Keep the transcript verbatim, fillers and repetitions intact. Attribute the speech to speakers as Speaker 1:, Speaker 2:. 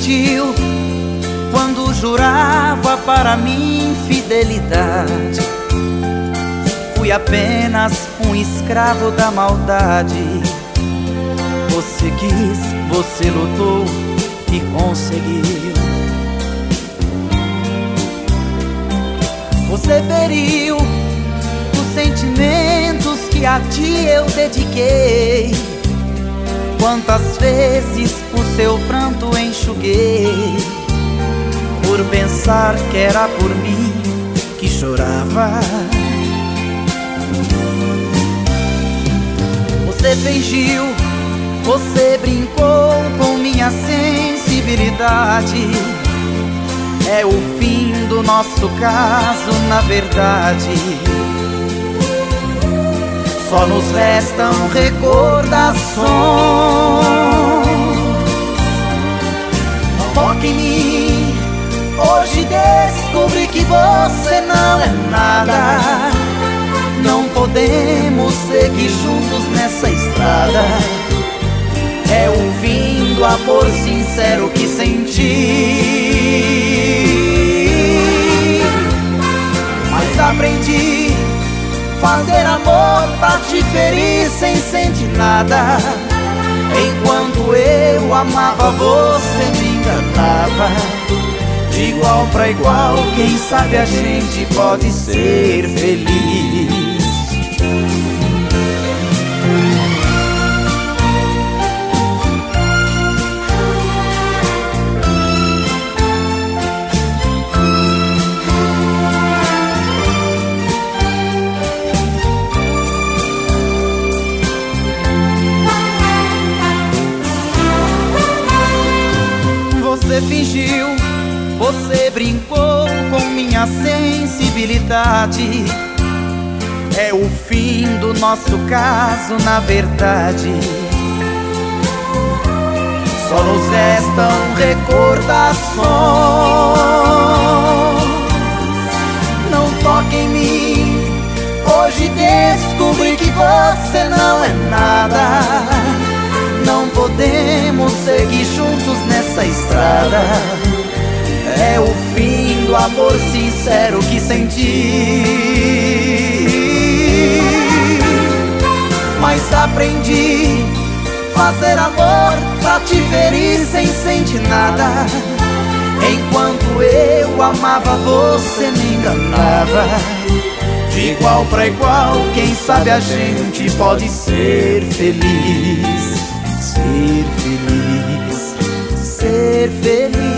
Speaker 1: mentiu quando jurava para mim fidelidade. Fui apenas um escravo da maldade. Você quis, você lutou e conseguiu. Você feriu os sentimentos que a ti eu dediquei. Quantas vezes o seu pranto enxuguei, por pensar que era por mim que chorava. Você fingiu, você brincou com minha sensibilidade. É o fim do nosso caso, na verdade. Só nos restam recordações. Não toque em mim, hoje descobri que você não é nada. Não podemos seguir juntos nessa estrada. É o fim do amor sincero que senti. Mas aprendi fazer amor pra te ferir sem sentir nada. Enquanto eu amava, você me enganava. De igual pra igual, quem sabe a gente pode ser feliz. Você fingiu, você brincou com minha sensibilidade. É o fim do nosso caso, na verdade. Só nos restam recordações. Não toque em mim, hoje descobri que você não é nada. Não podemos seguir juntos nessa estrada. É o fim do amor sincero que senti. Mas aprendi fazer amor pra te ferir sem sentir nada. Enquanto eu amava, você me enganava. De igual pra igual, quem sabe a gente pode ser feliz. Ser feliz, ser feliz.